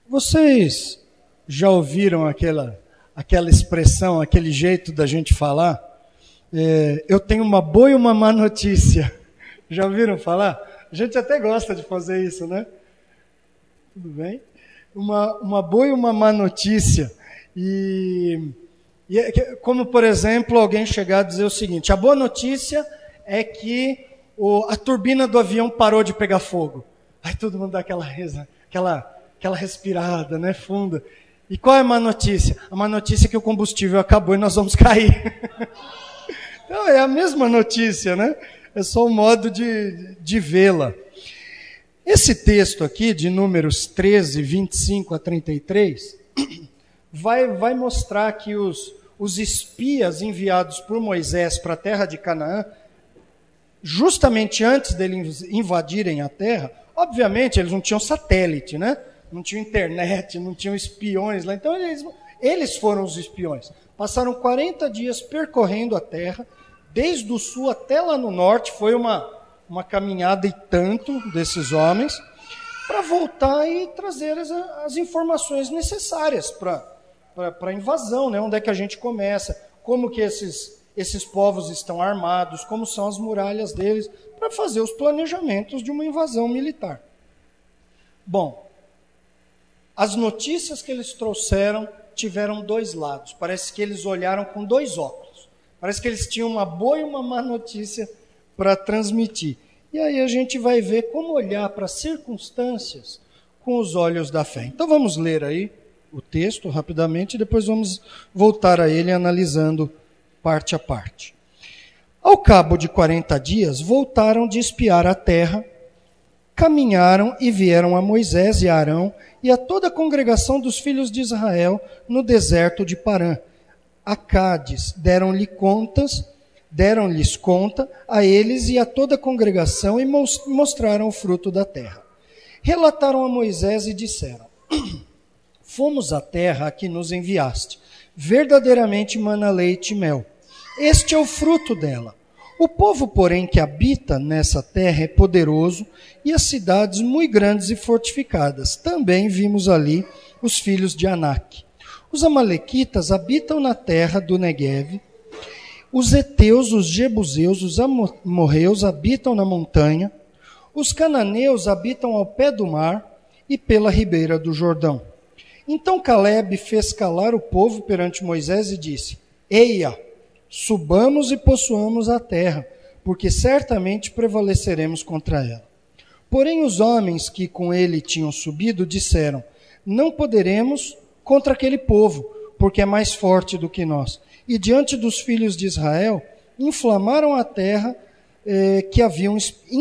Vocês já ouviram aquela expressão, aquele jeito da gente falar? Eu tenho uma boa e uma má notícia. Já ouviram falar? A gente até gosta de fazer isso, né? Tudo bem? Uma boa e uma má notícia. E como, por exemplo, alguém chegar a dizer o seguinte: a boa notícia é que a turbina do avião parou de pegar fogo. Aí todo mundo dá aquela respirada, né, funda. E qual é a má notícia? A má notícia é que o combustível acabou e nós vamos cair. Então é a mesma notícia, né? É só um modo de vê-la. Esse texto aqui, de Números 13, 25 a 33, vai mostrar que os espias enviados por Moisés para a terra de Canaã, justamente antes deles invadirem a terra, obviamente eles não tinham satélite, né? Não tinham internet, não tinham espiões lá. Então eles foram os espiões. Passaram 40 dias percorrendo a terra, desde o sul até lá no norte. Foi uma caminhada e tanto desses homens, para voltar e trazer as informações necessárias para a invasão, né? Onde é que a gente começa, como que esses povos estão armados, como são as muralhas deles, para fazer os planejamentos de uma invasão militar. Bom, as notícias que eles trouxeram tiveram dois lados. Parece que eles olharam com dois óculos. Parece que eles tinham uma boa e uma má notícia para transmitir. E aí a gente vai ver como olhar para as circunstâncias com os olhos da fé. Então vamos ler aí o texto rapidamente e depois vamos voltar a ele analisando parte a parte. Ao cabo de 40 dias, voltaram de espiar a terra, caminharam e vieram a Moisés e a Arão e a toda a congregação dos filhos de Israel no deserto de Parã. A Cádiz deram-lhes conta a eles e a toda a congregação e mostraram o fruto da terra. Relataram a Moisés e disseram: fomos à terra a que nos enviaste, verdadeiramente mana leite e mel. Este é o fruto dela. O povo, porém, que habita nessa terra é poderoso e as cidades muito grandes e fortificadas. Também vimos ali os filhos de Anak. Os amalequitas habitam na terra do Negueve. Os heteus, os jebuseus, os amorreus habitam na montanha. Os cananeus habitam ao pé do mar e pela ribeira do Jordão. Então Calebe fez calar o povo perante Moisés e disse: Eia, subamos e possuamos a terra, porque certamente prevaleceremos contra ela. Porém os homens que com ele tinham subido disseram: não poderemos contra aquele povo, porque é mais forte do que nós. E diante dos filhos de Israel, infamaram a terra que haviam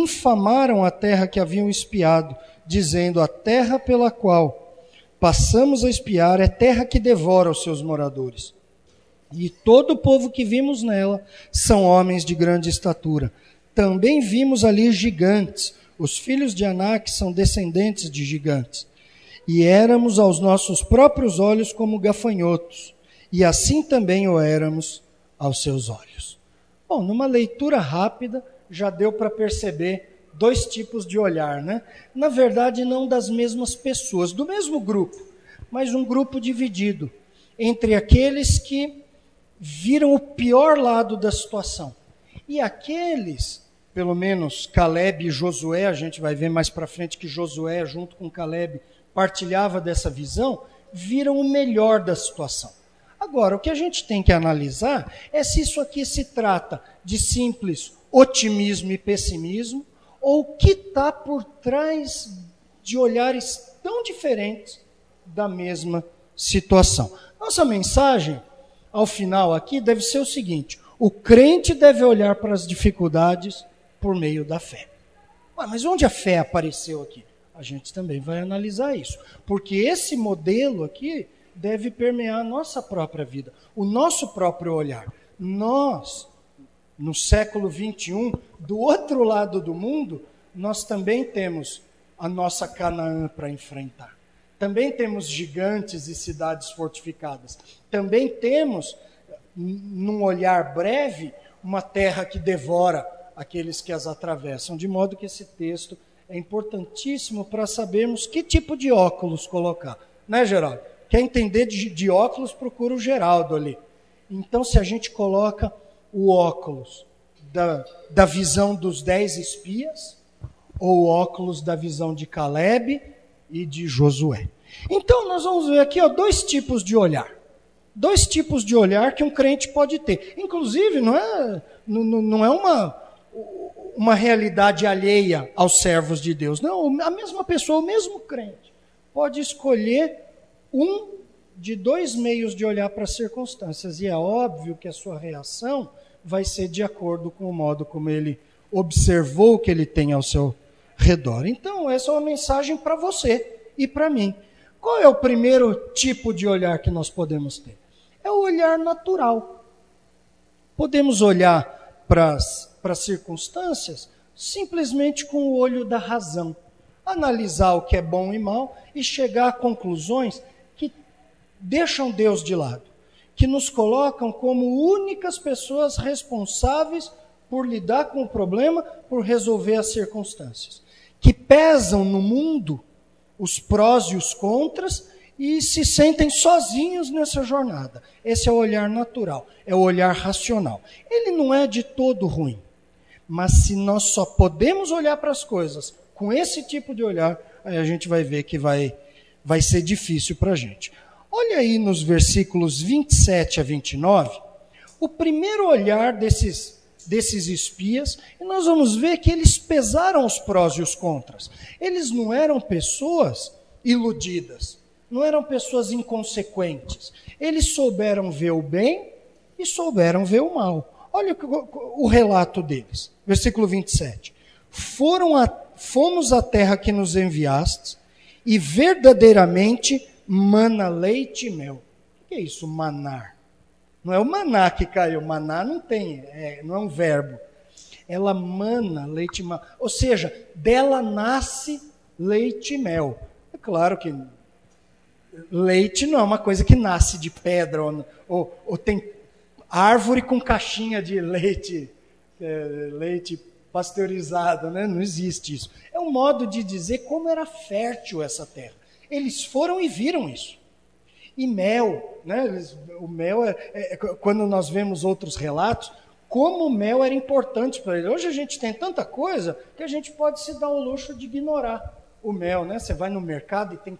espiado, dizendo: a terra pela qual passamos a espiar é terra que devora os seus moradores. E todo o povo que vimos nela são homens de grande estatura. Também vimos ali gigantes. Os filhos de Anak são descendentes de gigantes. E éramos aos nossos próprios olhos como gafanhotos. E assim também o éramos aos seus olhos. Bom, numa leitura rápida, já deu para perceber dois tipos de olhar, né? Na verdade, não das mesmas pessoas, do mesmo grupo, mas um grupo dividido entre aqueles que viram o pior lado da situação. E aqueles, pelo menos Calebe e Josué, a gente vai ver mais para frente que Josué, junto com Calebe, partilhava dessa visão, viram o melhor da situação. Agora, o que a gente tem que analisar é se isso aqui se trata de simples otimismo e pessimismo, ou o que está por trás de olhares tão diferentes da mesma situação. Nossa mensagem, ao final aqui, deve ser o seguinte: o crente deve olhar para as dificuldades por meio da fé. Mas onde a fé apareceu aqui? A gente também vai analisar isso, porque esse modelo aqui deve permear a nossa própria vida, o nosso próprio olhar. Nós, no século 21, do outro lado do mundo, nós também temos a nossa Canaã para enfrentar. Também temos gigantes e cidades fortificadas. Também temos, num olhar breve, uma terra que devora aqueles que as atravessam. De modo que esse texto é importantíssimo para sabermos que tipo de óculos colocar. né, Geraldo? Quer entender de óculos, procura o Geraldo ali. Então, se a gente coloca o óculos da visão dos 10 espias, ou o óculos da visão de Caleb e de Josué. Então, nós vamos ver aqui 2 tipos de olhar. 2 tipos de olhar que um crente pode ter. Inclusive, não é uma realidade alheia aos servos de Deus. Não, a mesma pessoa, o mesmo crente, pode escolher um de 2 meios de olhar para as circunstâncias. E é óbvio que a sua reação vai ser de acordo com o modo como ele observou o que ele tem ao seu redor. Então, essa é uma mensagem para você e para mim. Qual é o primeiro tipo de olhar que nós podemos ter? É o olhar natural. Podemos olhar para as circunstâncias simplesmente com o olho da razão. Analisar o que é bom e mal e chegar a conclusões que deixam Deus de lado, que nos colocam como únicas pessoas responsáveis por lidar com o problema, por resolver as circunstâncias, que pesam no mundo os prós e os contras e se sentem sozinhos nessa jornada. Esse é o olhar natural, é o olhar racional. Ele não é de todo ruim, mas se nós só podemos olhar para as coisas com esse tipo de olhar, aí a gente vai ver que vai ser difícil para a gente. Olha aí nos versículos 27 a 29, o primeiro olhar desses espias, e nós vamos ver que eles pesaram os prós e os contras. Eles não eram pessoas iludidas, não eram pessoas inconsequentes. Eles souberam ver o bem e souberam ver o mal. Olha o relato deles. Versículo 27. Fomos à terra que nos enviastes, e verdadeiramente mana leite e mel. O que é isso, manar? Não é o maná que caiu, maná não tem, não é um verbo. Ela mana leite e mel, ou seja, dela nasce leite e mel. É claro que leite não é uma coisa que nasce de pedra, ou tem árvore com caixinha de leite, leite pasteurizado, né? Não existe isso. É um modo de dizer como era fértil essa terra. Eles foram e viram isso. E mel, né? O mel, quando nós vemos outros relatos, como o mel era importante para eles. Hoje a gente tem tanta coisa que a gente pode se dar o luxo de ignorar o mel, né? Você vai no mercado e tem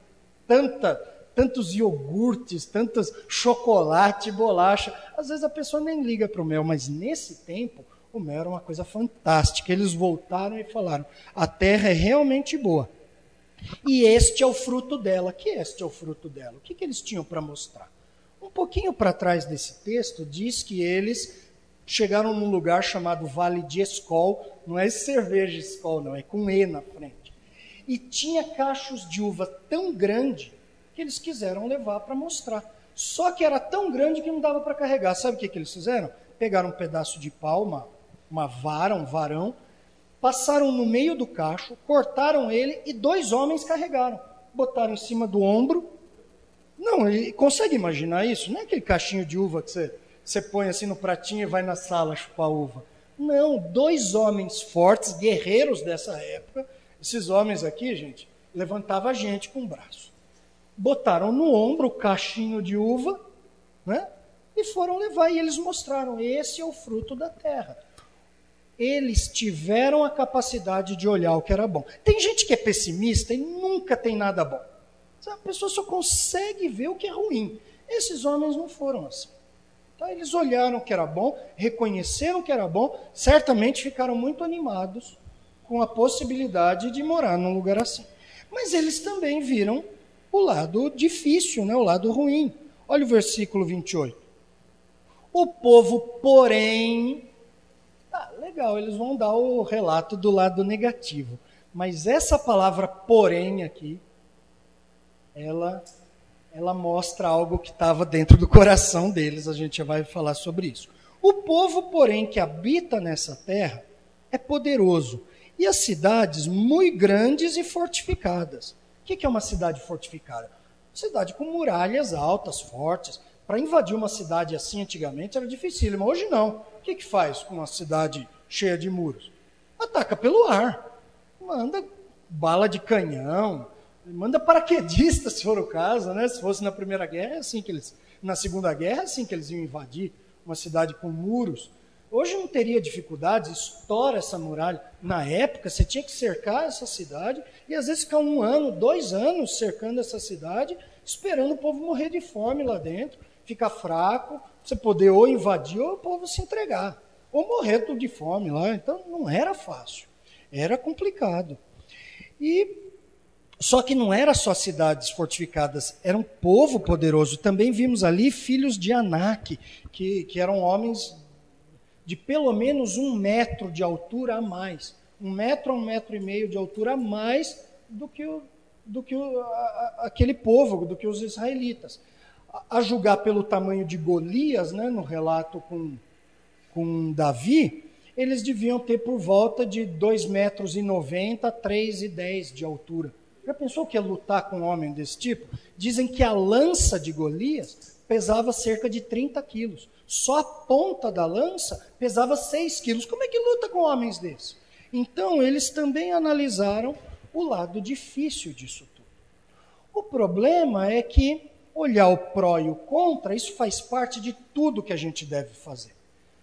tantos iogurtes, tantos chocolate, bolacha. Às vezes a pessoa nem liga para o mel, mas nesse tempo o mel era uma coisa fantástica. Eles voltaram e falaram, a terra é realmente boa. E este é o fruto dela. Que este é o fruto dela? O que eles tinham para mostrar? Um pouquinho para trás desse texto, diz que eles chegaram num lugar chamado Vale de Escol. Não é cerveja Escol, não, é com E na frente. E tinha cachos de uva tão grande que eles quiseram levar para mostrar. Só que era tão grande que não dava para carregar. Sabe o que eles fizeram? Pegaram um pedaço de pau, uma vara, um varão, passaram no meio do cacho, cortaram ele e 2 homens carregaram. Botaram em cima do ombro. Não, consegue imaginar isso? Não é aquele cachinho de uva que você põe assim no pratinho e vai na sala chupar uva. Não, 2 homens fortes, guerreiros dessa época. Esses homens aqui, gente, levantavam a gente com o braço. Botaram no ombro o cachinho de uva, né? E foram levar. E eles mostraram, esse é o fruto da terra. Eles tiveram a capacidade de olhar o que era bom. Tem gente que é pessimista e nunca tem nada bom. A pessoa só consegue ver o que é ruim. Esses homens não foram assim. Então, eles olharam o que era bom, reconheceram o que era bom, certamente ficaram muito animados com a possibilidade de morar num lugar assim. Mas eles também viram o lado difícil, né? O lado ruim. Olha o versículo 28. O povo, porém... legal, eles vão dar o relato do lado negativo. Mas essa palavra porém aqui, ela mostra algo que estava dentro do coração deles. A gente já vai falar sobre isso. O povo, porém, que habita nessa terra é poderoso. E as cidades muito grandes e fortificadas. O que é uma cidade fortificada? Cidade com muralhas altas, fortes. Para invadir uma cidade assim antigamente era difícil, mas hoje não. O que faz com uma cidade cheia de muros? Ataca pelo ar. Manda bala de canhão, Manda paraquedistas, se for o caso, né? Se fosse na Primeira Guerra, é assim que eles... Na Segunda Guerra, é assim que eles iam invadir uma cidade com muros. Hoje não teria dificuldade, estoura essa muralha. Na época, você tinha que cercar essa cidade e às vezes ficar 1 ano, 2 anos cercando essa cidade, esperando o povo morrer de fome lá dentro, ficar fraco, você poder ou invadir ou o povo se entregar, ou morrer tudo de fome lá. Então não era fácil, era complicado. Só que não era só cidades fortificadas, era um povo poderoso. Também vimos ali filhos de Anak, que eram homens de pelo menos 1 metro de altura a mais. 1 metro a 1,5 metro de altura a mais do que aquele povo, do que os israelitas. A julgar pelo tamanho de Golias, né, no relato com Davi, eles deviam ter por volta de 2,90 metros a 3,10 de altura. Já pensou que é lutar com um homem desse tipo? Dizem que a lança de Golias pesava cerca de 30 quilos. Só a ponta da lança pesava 6 quilos. Como é que luta com homens desses? Então, eles também analisaram o lado difícil disso tudo. O problema é que olhar o pró e o contra, isso faz parte de tudo que a gente deve fazer.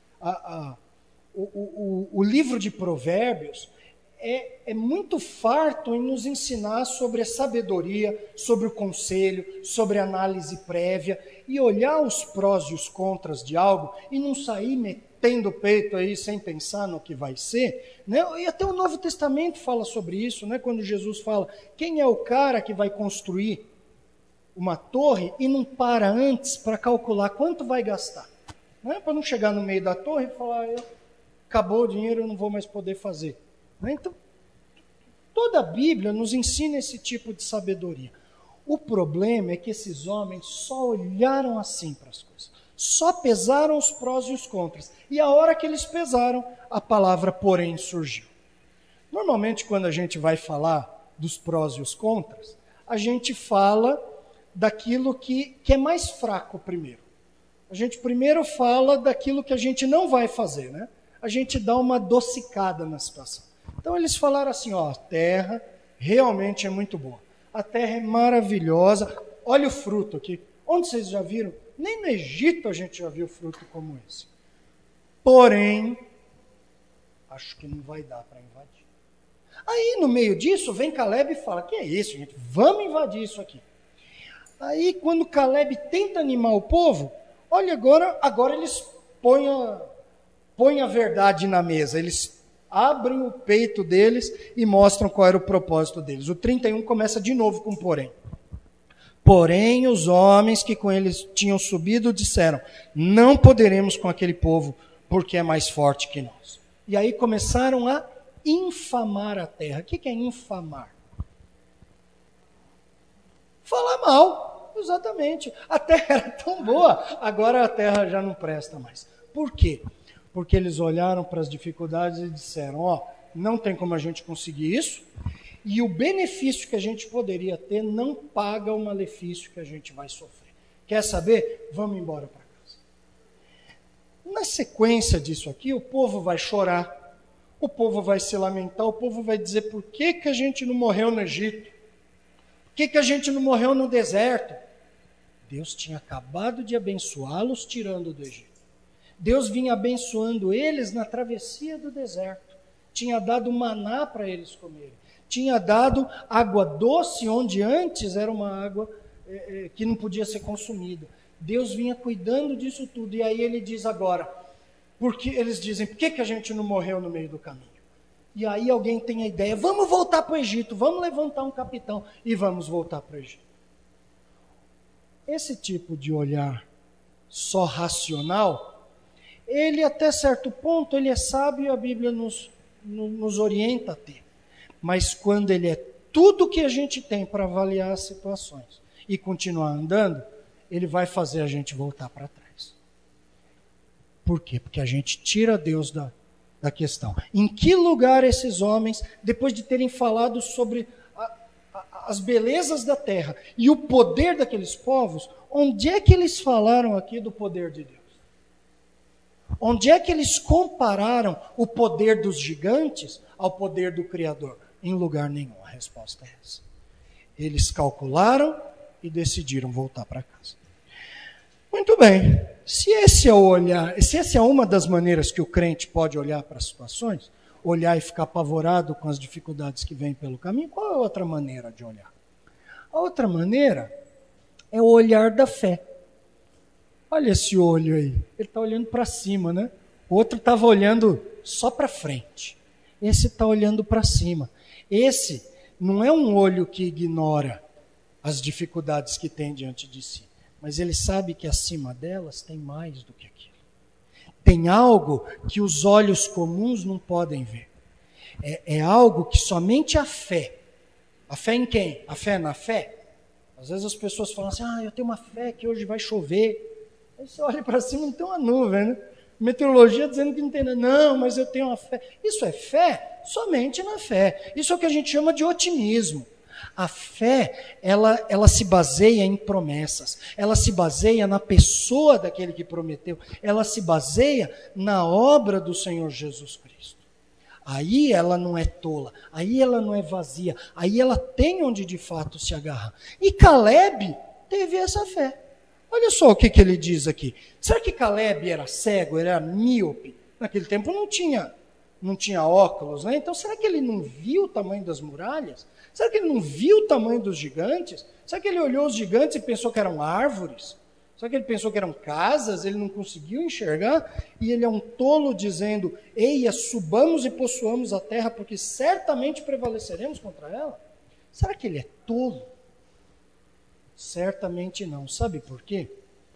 O livro de Provérbios é muito farto em nos ensinar sobre a sabedoria, sobre o conselho, sobre a análise prévia, e olhar os prós e os contras de algo e não sair metendo o peito aí sem pensar no que vai ser, né? E até o Novo Testamento fala sobre isso, né? Quando Jesus fala, quem é o cara que vai construir uma torre e não para antes para calcular quanto vai gastar? Né? Para não chegar no meio da torre e falar, acabou o dinheiro, eu não vou mais poder fazer. Então, toda a Bíblia nos ensina esse tipo de sabedoria. O problema é que esses homens só olharam assim para as coisas, só pesaram os prós e os contras. E a hora que eles pesaram, a palavra porém surgiu. Normalmente, quando a gente vai falar dos prós e os contras, a gente fala daquilo que é mais fraco primeiro. A gente primeiro fala daquilo que a gente não vai fazer, né? A gente dá uma adocicada na situação. Então eles falaram assim, a terra realmente é muito boa. A terra é maravilhosa. Olha o fruto aqui. Onde vocês já viram? Nem no Egito a gente já viu fruto como esse. Porém, acho que não vai dar para invadir. Aí no meio disso vem Caleb e fala, que é isso, gente? Vamos invadir isso aqui. Aí quando Caleb tenta animar o povo, olha agora eles põem a verdade na mesa. Eles abrem o peito deles e mostram qual era o propósito deles. O 31 começa de novo com porém. Porém, os homens que com eles tinham subido disseram, não poderemos com aquele povo, porque é mais forte que nós. E aí começaram a infamar a terra. O que é infamar? Falar mal, exatamente. A terra era tão boa, agora a terra já não presta mais. Por quê? Porque eles olharam para as dificuldades e disseram, não tem como a gente conseguir isso, e o benefício que a gente poderia ter não paga o malefício que a gente vai sofrer. Quer saber? Vamos embora para casa. Na sequência disso aqui, o povo vai chorar, o povo vai se lamentar, o povo vai dizer, por que a gente não morreu no Egito? Por que a gente não morreu no deserto? Deus tinha acabado de abençoá-los tirando do Egito. Deus vinha abençoando eles na travessia do deserto. Tinha dado maná para eles comerem. Tinha dado água doce, onde antes era uma água que não podia ser consumida. Deus vinha cuidando disso tudo. E aí ele diz agora, porque eles dizem, por que a gente não morreu no meio do caminho? E aí alguém tem a ideia, vamos voltar para o Egito, vamos levantar um capitão e vamos voltar para o Egito. Esse tipo de olhar só racional, ele até certo ponto, ele é sábio e a Bíblia nos orienta a ter. Mas quando ele é tudo que a gente tem para avaliar as situações e continuar andando, ele vai fazer a gente voltar para trás. Por quê? Porque a gente tira Deus da questão. Em que lugar esses homens, depois de terem falado sobre as belezas da terra e o poder daqueles povos, onde é que eles falaram aqui do poder de Deus? Onde é que eles compararam o poder dos gigantes ao poder do Criador? Em lugar nenhum, a resposta é essa. Eles calcularam e decidiram voltar para casa. Muito bem. Se esse é uma das maneiras que o crente pode olhar para as situações, olhar e ficar apavorado com as dificuldades que vêm pelo caminho, qual é a outra maneira de olhar? A outra maneira é o olhar da fé. Olha esse olho aí. Ele está olhando para cima, né? O outro estava olhando só para frente. Esse está olhando para cima. Esse não é um olho que ignora as dificuldades que tem diante de si, mas ele sabe que acima delas tem mais do que aquilo. Tem algo que os olhos comuns não podem ver. É algo que somente a fé em quem? A fé na fé? Às vezes as pessoas falam assim, eu tenho uma fé que hoje vai chover. Aí você olha para cima e não tem uma nuvem, né? Meteorologia dizendo que não tem nada. Não, mas eu tenho uma fé. Isso é fé somente na fé. Isso é o que a gente chama de otimismo. A fé, ela se baseia em promessas. Ela se baseia na pessoa daquele que prometeu. Ela se baseia na obra do Senhor Jesus Cristo. Aí ela não é tola. Aí ela não é vazia. Aí ela tem onde de fato se agarrar. E Caleb teve essa fé. Olha só o que ele diz aqui. Será que Caleb era cego, era míope? Naquele tempo não tinha óculos, né? Então será que ele não viu o tamanho das muralhas? Será que ele não viu o tamanho dos gigantes? Será que ele olhou os gigantes e pensou que eram árvores? Será que ele pensou que eram casas? Ele não conseguiu enxergar? E ele é um tolo dizendo, eia, subamos e possuamos a terra, porque certamente prevaleceremos contra ela? Será que ele é tolo? Certamente não. Sabe por quê?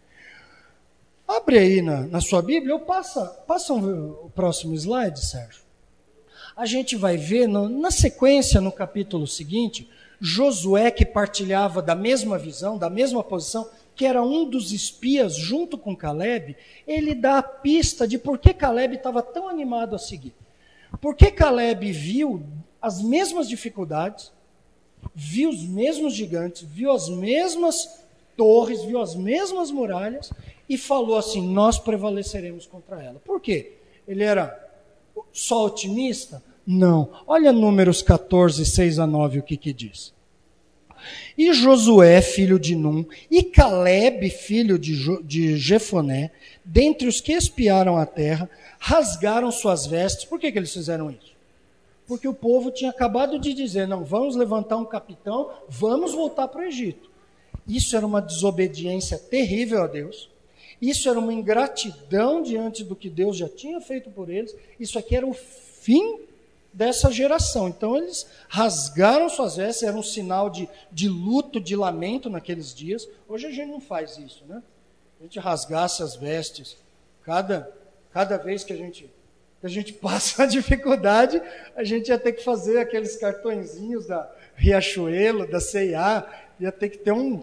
Abre aí na sua Bíblia, passa o próximo slide, Sérgio. A gente vai ver, na sequência, no capítulo seguinte, Josué, que partilhava da mesma visão, da mesma posição, que era um dos espias junto com Caleb, ele dá a pista de por que Caleb estava tão animado a seguir. Porque Caleb viu as mesmas dificuldades, viu os mesmos gigantes, viu as mesmas torres, viu as mesmas muralhas e falou assim, nós prevaleceremos contra ela. Por quê? Ele era só otimista? Não. Olha Números 14, 6 a 9, o que diz. E Josué, filho de Num, e Caleb, filho de Jefoné, dentre os que espiaram a terra, rasgaram suas vestes. Por que eles fizeram isso? Porque o povo tinha acabado de dizer, não, vamos levantar um capitão, vamos voltar para o Egito. Isso era uma desobediência terrível a Deus. Isso era uma ingratidão diante do que Deus já tinha feito por eles. Isso aqui era o fim dessa geração. Então eles rasgaram suas vestes, era um sinal de luto, de lamento naqueles dias. Hoje a gente não faz isso, né? A gente rasgasse as vestes. Cada vez que a gente passa a dificuldade, a gente ia ter que fazer aqueles cartõezinhos da Riachuelo, da C&A, ia ter que ter um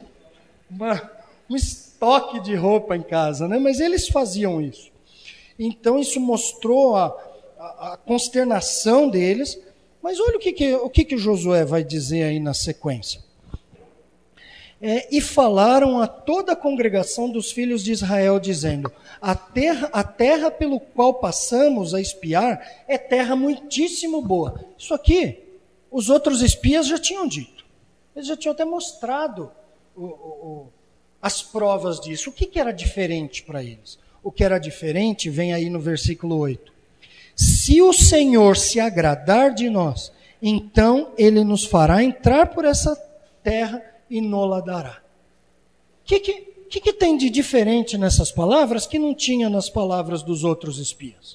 estoque de roupa em casa, né? Mas eles faziam isso. Então isso mostrou a consternação deles, mas olha o que Josué vai dizer aí na sequência. E falaram a toda a congregação dos filhos de Israel, dizendo, a terra pelo qual passamos a espiar é terra muitíssimo boa. Isso aqui, os outros espias já tinham dito. Eles já tinham até mostrado as provas disso. O que era diferente para eles? O que era diferente vem aí no versículo 8. Se o Senhor se agradar de nós, então Ele nos fará entrar por essa terra e nola dará. O que tem de diferente nessas palavras que não tinha nas palavras dos outros espias?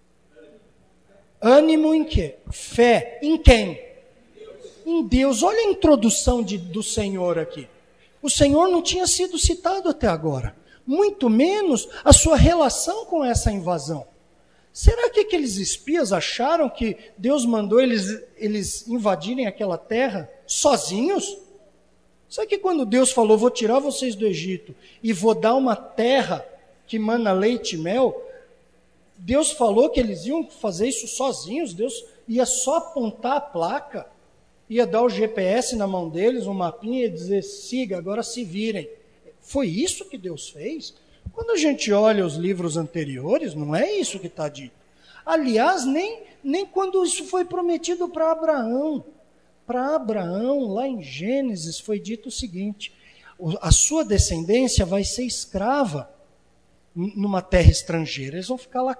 Ânimo em quê? Fé. Em quem? Em Deus. Olha a introdução do Senhor aqui. O Senhor não tinha sido citado até agora. Muito menos a sua relação com essa invasão. Será que aqueles espias acharam que Deus mandou eles invadirem aquela terra sozinhos? Sabe que quando Deus falou, vou tirar vocês do Egito e vou dar uma terra que mana leite e mel, Deus falou que eles iam fazer isso sozinhos, Deus ia só apontar a placa, ia dar o GPS na mão deles, um mapinha e dizer, siga, agora se virem. Foi isso que Deus fez? Quando a gente olha os livros anteriores, não é isso que está dito. Aliás, nem quando isso foi prometido para Abraão. Para Abraão, lá em Gênesis, foi dito o seguinte: a sua descendência vai ser escrava numa terra estrangeira. Eles vão ficar lá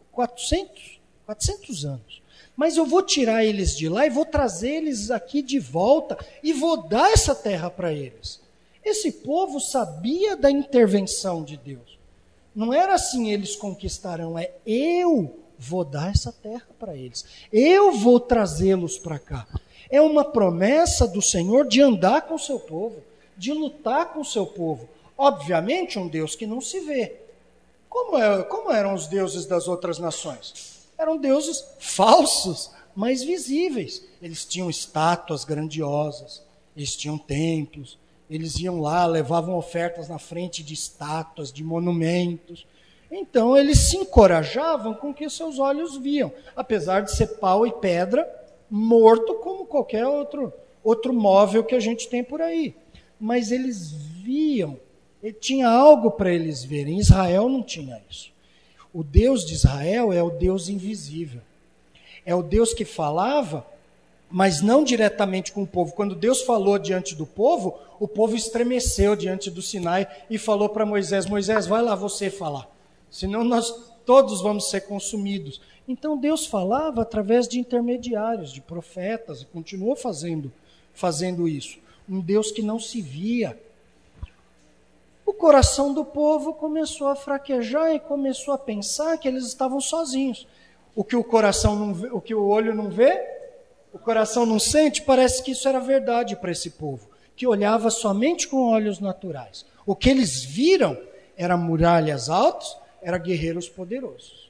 400 anos. Mas eu vou tirar eles de lá e vou trazer eles aqui de volta e vou dar essa terra para eles. Esse povo sabia da intervenção de Deus. Não era assim, eles conquistarão, é eu vou dar essa terra para eles. Eu vou trazê-los para cá. É uma promessa do Senhor de andar com o seu povo, de lutar com o seu povo. Obviamente, um Deus que não se vê. Como eram os deuses das outras nações? Eram deuses falsos, mas visíveis. Eles tinham estátuas grandiosas, eles tinham templos, eles iam lá, levavam ofertas na frente de estátuas, de monumentos. Então, eles se encorajavam com o que seus olhos viam, apesar de ser pau e pedra, morto como qualquer outro móvel que a gente tem por aí. Mas eles viam, tinha algo para eles verem. Israel não tinha isso. O Deus de Israel é o Deus invisível. É o Deus que falava, mas não diretamente com o povo. Quando Deus falou diante do povo, o povo estremeceu diante do Sinai e falou para Moisés: Moisés, vai lá você falar, senão nós todos vamos ser consumidos. Então Deus falava através de intermediários, de profetas, e continuou fazendo isso. Um Deus que não se via. O coração do povo começou a fraquejar e começou a pensar que eles estavam sozinhos. O que o coração não vê, o que o olho não vê, o coração não sente, parece que isso era verdade para esse povo, que olhava somente com olhos naturais. O que eles viram eram muralhas altas, eram guerreiros poderosos.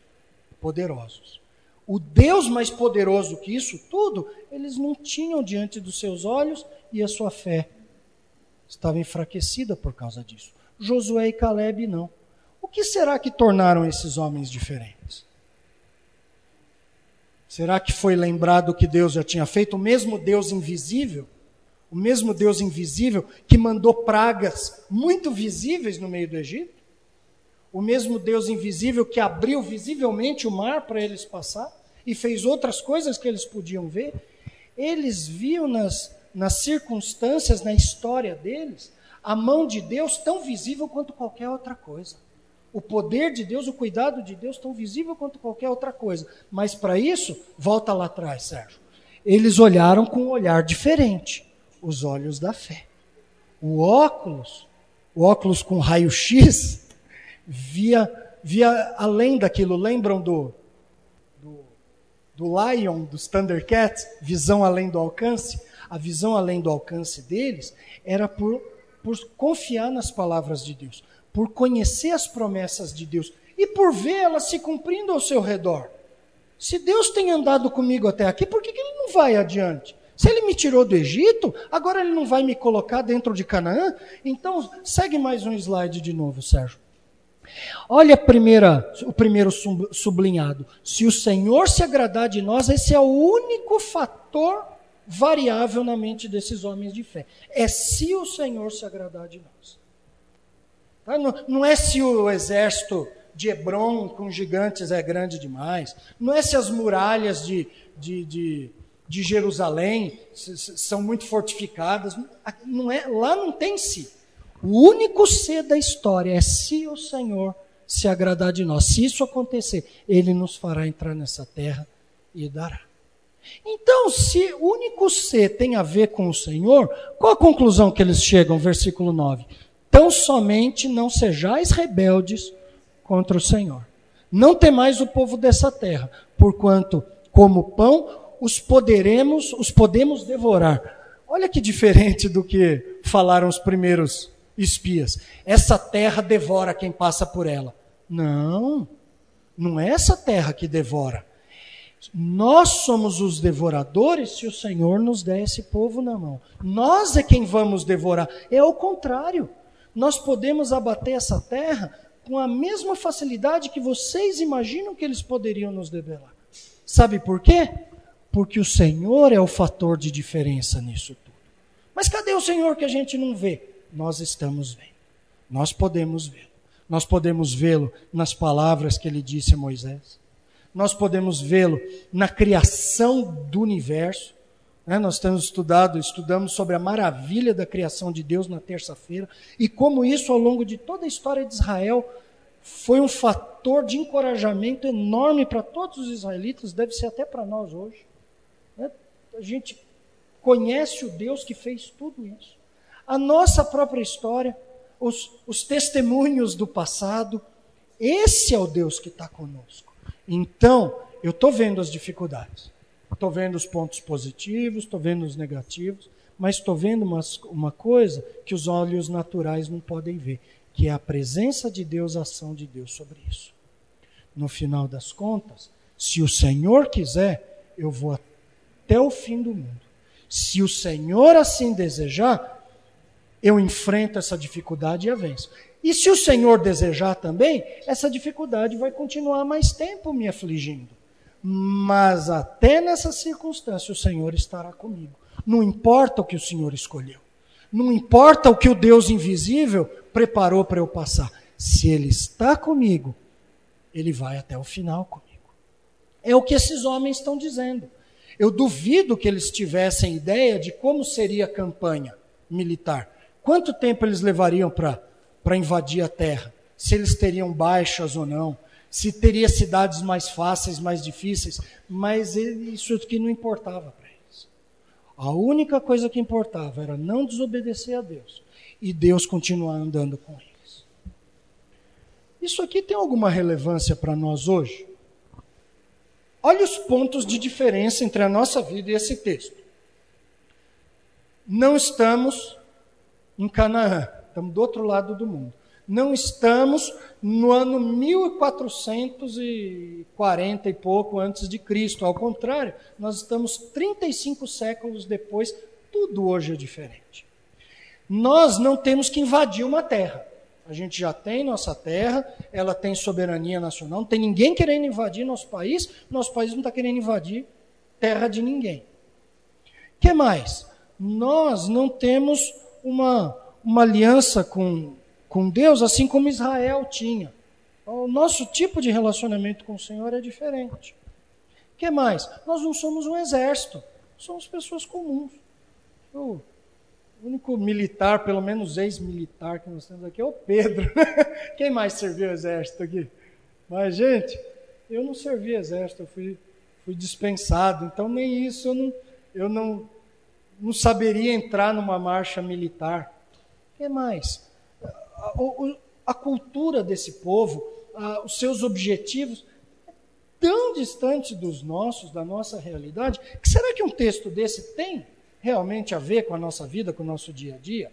O Deus mais poderoso que isso tudo, eles não tinham diante dos seus olhos, e a sua fé estava enfraquecida por causa disso. Josué e Calebe não. O que será que tornaram esses homens diferentes? Será que foi lembrado que Deus já tinha feito? O mesmo Deus invisível que mandou pragas muito visíveis no meio do Egito? O mesmo Deus invisível que abriu visivelmente o mar para eles passar e fez outras coisas que eles podiam ver? Eles viam nas circunstâncias, na história deles, a mão de Deus tão visível quanto qualquer outra coisa. O poder de Deus, o cuidado de Deus tão visível quanto qualquer outra coisa. Mas para isso, volta lá atrás, Sérgio. Eles olharam com um olhar diferente, os olhos da fé. O óculos com raio-x, via além daquilo. Lembram do Lion, dos Thundercats? Visão além do alcance? A visão além do alcance deles era por confiar nas palavras de Deus, por conhecer as promessas de Deus e por ver elas se cumprindo ao seu redor. Se Deus tem andado comigo até aqui, por que Ele não vai adiante? Se Ele me tirou do Egito, agora Ele não vai me colocar dentro de Canaã? Então, segue mais um slide de novo, Sérgio. Olha o primeiro sublinhado. Se o Senhor se agradar de nós, esse é o único fator variável na mente desses homens de fé. É se o Senhor se agradar de nós. Tá? Não é se o exército de Hebron com gigantes é grande demais. Não é se as muralhas de Jerusalém são muito fortificadas. Não é, lá não tem se. O único se da história é se o Senhor se agradar de nós. Se isso acontecer, Ele nos fará entrar nessa terra e dará. Então, se o único se tem a ver com o Senhor, qual a conclusão que eles chegam? Versículo 9. Tão somente não sejais rebeldes contra o Senhor. Não temais o povo dessa terra, porquanto, como pão, os podemos devorar. Olha que diferente do que falaram os primeiros espias. Essa terra devora quem passa por ela. Não é essa terra que devora. Nós somos os devoradores se o Senhor nos der esse povo na mão. Nós é quem vamos devorar. É o contrário. Nós podemos abater essa terra com a mesma facilidade que vocês imaginam que eles poderiam nos debelar. Sabe por quê? Porque o Senhor é o fator de diferença nisso tudo. Mas cadê o Senhor que a gente não vê? Nós estamos vendo. Nós podemos vê-lo. Nós podemos vê-lo nas palavras que Ele disse a Moisés. Nós podemos vê-lo na criação do universo, Nós estudamos sobre a maravilha da criação de Deus na terça-feira e como isso, ao longo de toda a história de Israel, foi um fator de encorajamento enorme para todos os israelitas, deve ser até para nós hoje. A gente conhece o Deus que fez tudo isso. A nossa própria história, os testemunhos do passado, esse é o Deus que está conosco. Então, eu estou vendo as dificuldades, estou vendo os pontos positivos, estou vendo os negativos, mas estou vendo uma coisa que os olhos naturais não podem ver, que é a presença de Deus, a ação de Deus sobre isso. No final das contas, se o Senhor quiser, eu vou até o fim do mundo. Se o Senhor assim desejar, eu enfrento essa dificuldade e a venço. E se o Senhor desejar também, essa dificuldade vai continuar mais tempo me afligindo. Mas até nessa circunstância o Senhor estará comigo. Não importa o que o Senhor escolheu. Não importa o que o Deus invisível preparou para eu passar. Se Ele está comigo, Ele vai até o final comigo. É o que esses homens estão dizendo. Eu duvido que eles tivessem ideia de como seria a campanha militar. Quanto tempo eles levariam para invadir a terra? Se eles teriam baixas ou não? Se teria cidades mais fáceis, mais difíceis? Mas isso aqui não importava para eles. A única coisa que importava era não desobedecer a Deus. E Deus continuar andando com eles. Isso aqui tem alguma relevância para nós hoje? Olha os pontos de diferença entre a nossa vida e esse texto. Não estamos em Canaã, estamos do outro lado do mundo. Não estamos no ano 1440 e pouco antes de Cristo. Ao contrário, nós estamos 35 séculos depois, tudo hoje é diferente. Nós não temos que invadir uma terra. A gente já tem nossa terra, ela tem soberania nacional, não tem ninguém querendo invadir nosso país não está querendo invadir terra de ninguém. O que mais? Nós não temos uma aliança com Deus, assim como Israel tinha. O nosso tipo de relacionamento com o Senhor é diferente. O que mais? Nós não somos um exército, somos pessoas comuns. O único militar, pelo menos ex-militar que nós temos aqui é o Pedro. Quem mais serviu o exército aqui? Mas, gente, eu não servi exército, eu fui dispensado, então nem isso eu não saberia entrar numa marcha militar. O que mais? A cultura desse povo, os seus objetivos, tão distante dos nossos, da nossa realidade, que será que um texto desse tem realmente a ver com a nossa vida, com o nosso dia a dia?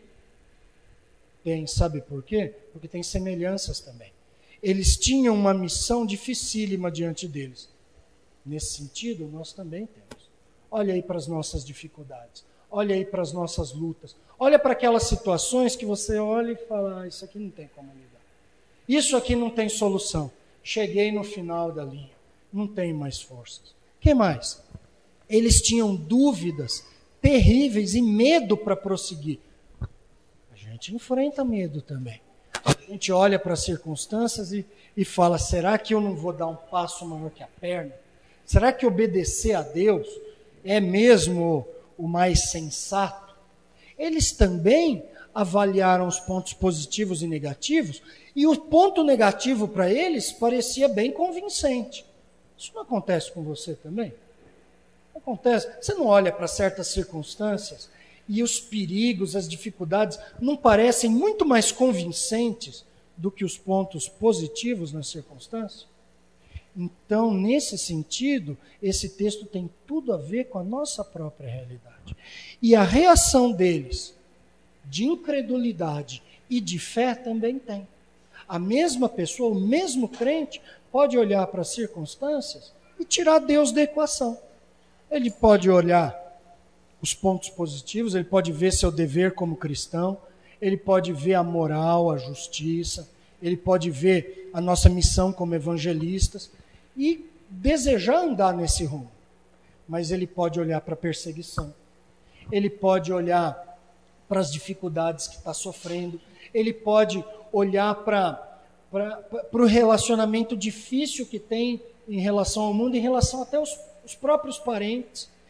Tem, sabe por quê? Porque tem semelhanças também. Eles tinham uma missão dificílima diante deles. Nesse sentido, nós também temos. Olha aí para as nossas dificuldades. Olha aí para as nossas lutas. Olha para aquelas situações que você olha e fala, isso aqui não tem como lidar. Isso aqui não tem solução. Cheguei no final da linha. Não tenho mais forças. O que mais? Eles tinham dúvidas terríveis e medo para prosseguir. A gente enfrenta medo também. A gente olha para as circunstâncias e fala, será que eu não vou dar um passo maior que a perna? Será que obedecer a Deus é mesmo o mais sensato? Eles também avaliaram os pontos positivos e negativos, e o ponto negativo para eles parecia bem convincente. Isso não acontece com você também? Acontece. Você não olha para certas circunstâncias e os perigos, as dificuldades não parecem muito mais convincentes do que os pontos positivos na circunstância? Então, nesse sentido, esse texto tem tudo a ver com a nossa própria realidade. E a reação deles, de incredulidade e de fé, também tem. A mesma pessoa, o mesmo crente, pode olhar para as circunstâncias e tirar Deus da equação. Ele pode olhar os pontos positivos, ele pode ver seu dever como cristão, ele pode ver a moral, a justiça, ele pode ver a nossa missão como evangelistas e desejar andar nesse rumo. Mas ele pode olhar para a perseguição, ele pode olhar para as dificuldades que está sofrendo, ele pode olhar para o relacionamento difícil que tem em relação ao mundo, em relação até aos próprios parentes.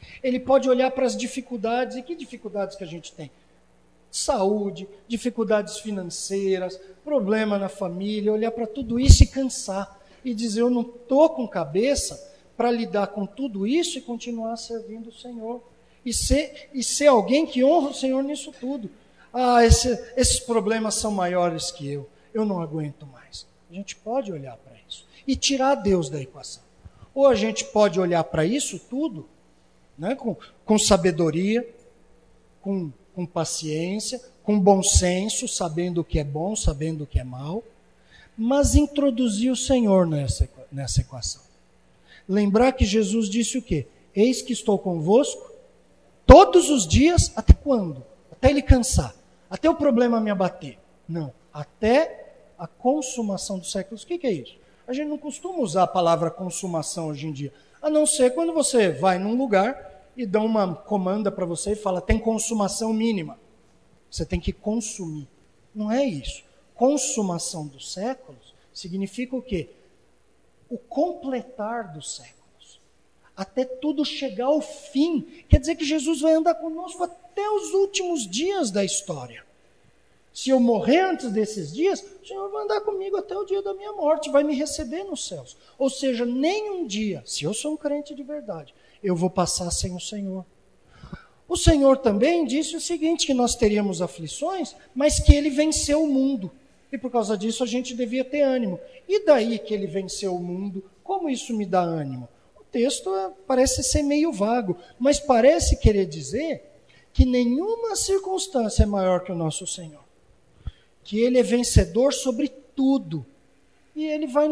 Ele pode olhar para as dificuldades. E que dificuldades que a gente tem? Saúde, dificuldades financeiras, problema na família, olhar para tudo isso e cansar. E dizer, eu não estou com cabeça para lidar com tudo isso e continuar servindo o Senhor. E ser alguém que honra o Senhor nisso tudo. Esses problemas são maiores que eu não aguento mais. A gente pode olhar para isso e tirar Deus da equação. Ou a gente pode olhar para isso tudo, né, com sabedoria, com paciência, com bom senso, sabendo o que é bom, sabendo o que é mal, mas introduzir o Senhor nessa equação. Lembrar que Jesus disse o quê? Eis que estou convosco todos os dias, até quando? Até ele cansar, até o problema me abater. Não, até a consumação dos séculos. O que é isso? A gente não costuma usar a palavra consumação hoje em dia, a não ser quando você vai num lugar e dá uma comanda para você e fala, tem consumação mínima. Você tem que consumir. Não é isso. Consumação dos séculos significa o quê? O completar dos séculos. Até tudo chegar ao fim. Quer dizer que Jesus vai andar conosco até os últimos dias da história. Se eu morrer antes desses dias, o Senhor vai andar comigo até o dia da minha morte, vai me receber nos céus. Ou seja, nem um dia, se eu sou um crente de verdade, eu vou passar sem o Senhor. O Senhor também disse o seguinte, que nós teríamos aflições, mas que Ele venceu o mundo. E por causa disso a gente devia ter ânimo. E daí que Ele venceu o mundo, como isso me dá ânimo? O texto parece ser meio vago, mas parece querer dizer que nenhuma circunstância é maior que o nosso Senhor. Que Ele é vencedor sobre tudo. E Ele vai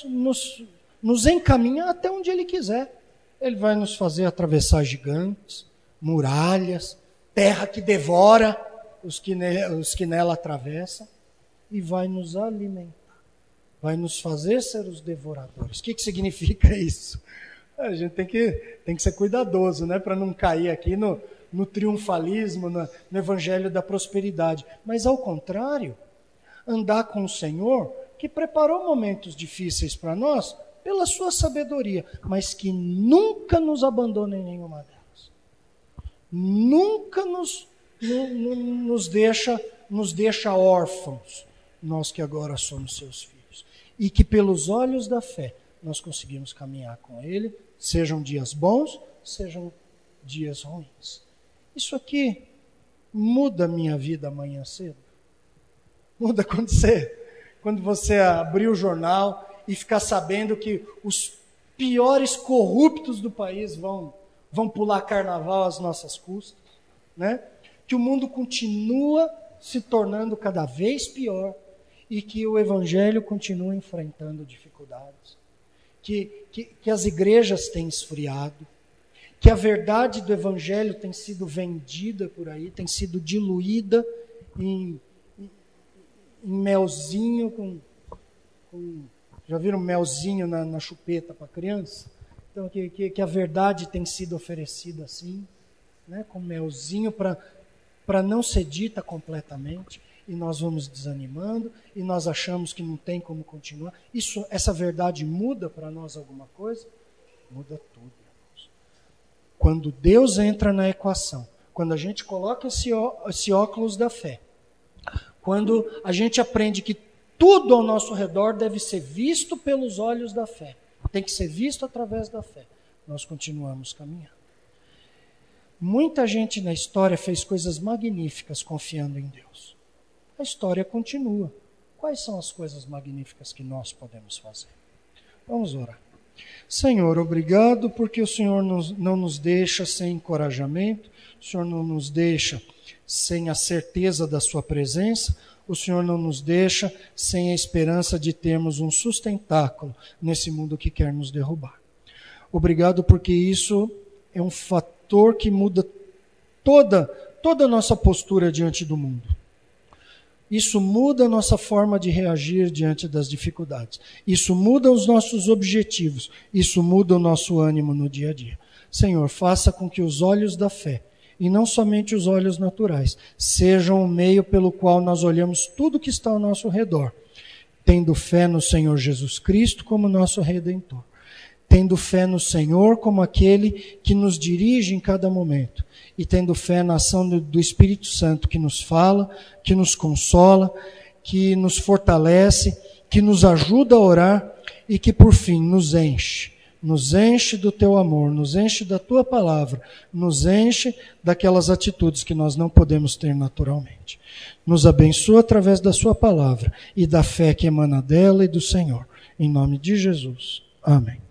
nos encaminhar até onde Ele quiser. Ele vai nos fazer atravessar gigantes, muralhas, terra que devora os que nela atravessam, e vai nos alimentar. Vai nos fazer ser os devoradores. O que significa isso? A gente tem que ser cuidadoso, né, para não cair aqui no triunfalismo, no evangelho da prosperidade. Mas, ao contrário, andar com o Senhor, que preparou momentos difíceis para nós, pela sua sabedoria, mas que nunca nos abandona em nenhuma delas. Nunca nos deixa órfãos, nós que agora somos seus filhos. E que pelos olhos da fé nós conseguimos caminhar com Ele, sejam dias bons, sejam dias ruins. Isso aqui muda a minha vida amanhã cedo. Muda quando você abrir o jornal e ficar sabendo que os piores corruptos do país vão pular carnaval às nossas custas, né? Que o mundo continua se tornando cada vez pior e que o evangelho continua enfrentando dificuldades, que as igrejas têm esfriado, que a verdade do evangelho tem sido vendida por aí, tem sido diluída em melzinho já viram melzinho na chupeta para criança? Então, que a verdade tem sido oferecida assim, né, com melzinho para não ser dita completamente, e nós vamos desanimando, e nós achamos que não tem como continuar. Essa verdade muda para nós alguma coisa? Muda tudo, irmãos. Quando Deus entra na equação, quando a gente coloca esse óculos da fé, quando a gente aprende que tudo ao nosso redor deve ser visto pelos olhos da fé, tem que ser visto através da fé, nós continuamos caminhando. Muita gente na história fez coisas magníficas confiando em Deus. A história continua. Quais são as coisas magníficas que nós podemos fazer? Vamos orar. Senhor, obrigado porque o Senhor não nos deixa sem encorajamento, o Senhor não nos deixa sem a certeza da sua presença, o Senhor não nos deixa sem a esperança de termos um sustentáculo nesse mundo que quer nos derrubar. Obrigado porque isso é um fator que muda toda a nossa postura diante do mundo. Isso muda a nossa forma de reagir diante das dificuldades. Isso muda os nossos objetivos. Isso muda o nosso ânimo no dia a dia. Senhor, faça com que os olhos da fé, e não somente os olhos naturais, sejam o meio pelo qual nós olhamos tudo que está ao nosso redor, tendo fé no Senhor Jesus Cristo como nosso Redentor, tendo fé no Senhor como aquele que nos dirige em cada momento, e tendo fé na ação do Espírito Santo que nos fala, que nos consola, que nos fortalece, que nos ajuda a orar e que por fim nos enche do teu amor, nos enche da tua palavra, nos enche daquelas atitudes que nós não podemos ter naturalmente. Nos abençoa através da sua palavra e da fé que emana dela e do Senhor. Em nome de Jesus. Amém.